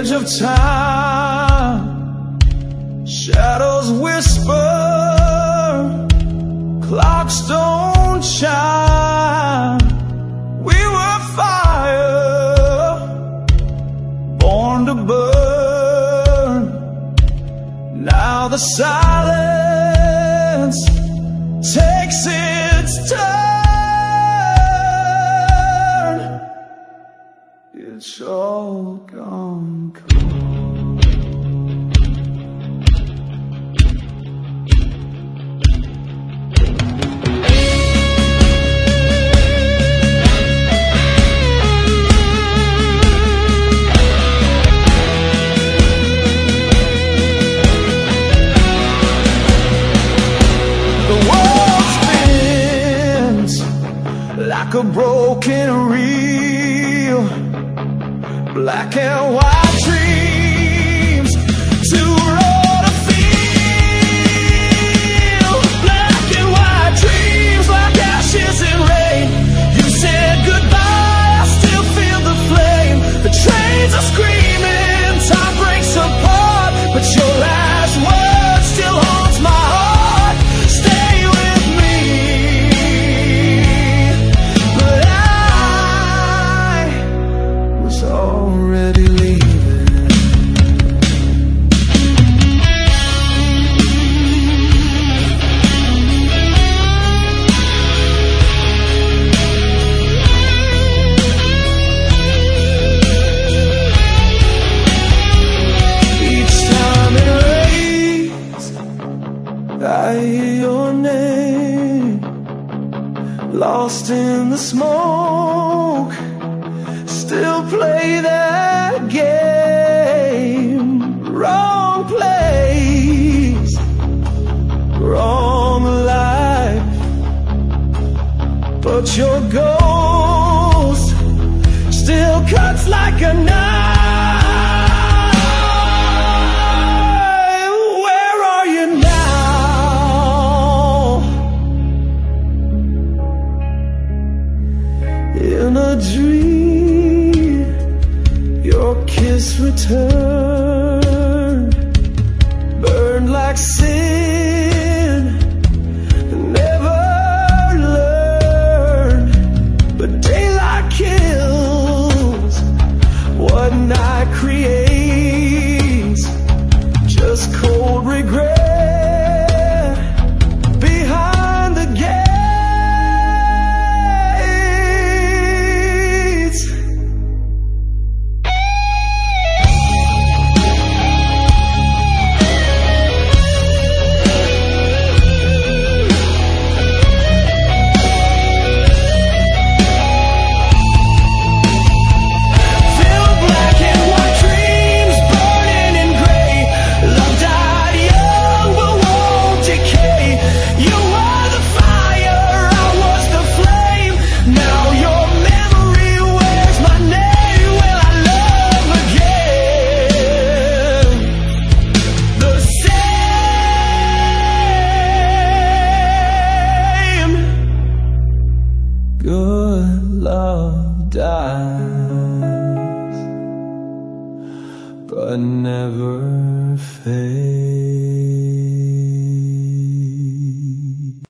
edge of time, shadows whisper, clocks don't chime. We were fire, born to burn. Now the silence takes its turn. It's all gone cold. Like a broken reel, black and white dreams too raw to feel. Black and white dreams like ashes in rain. You said goodbye, I still feel the flame. The trains are screaming, time breaks apart, but your last word still haunts my heart. Stay with me. Already leaving. Each time it rains, I hear your name, lost in the smoke. Still play that game. Wrong place, wrong life, but your ghost still cuts like a knife. Where are you now? In a dream, your kiss returned, burned like sin, never learned. But daylight kills what night creates, just cold regret behind the gates. Good love dies, but never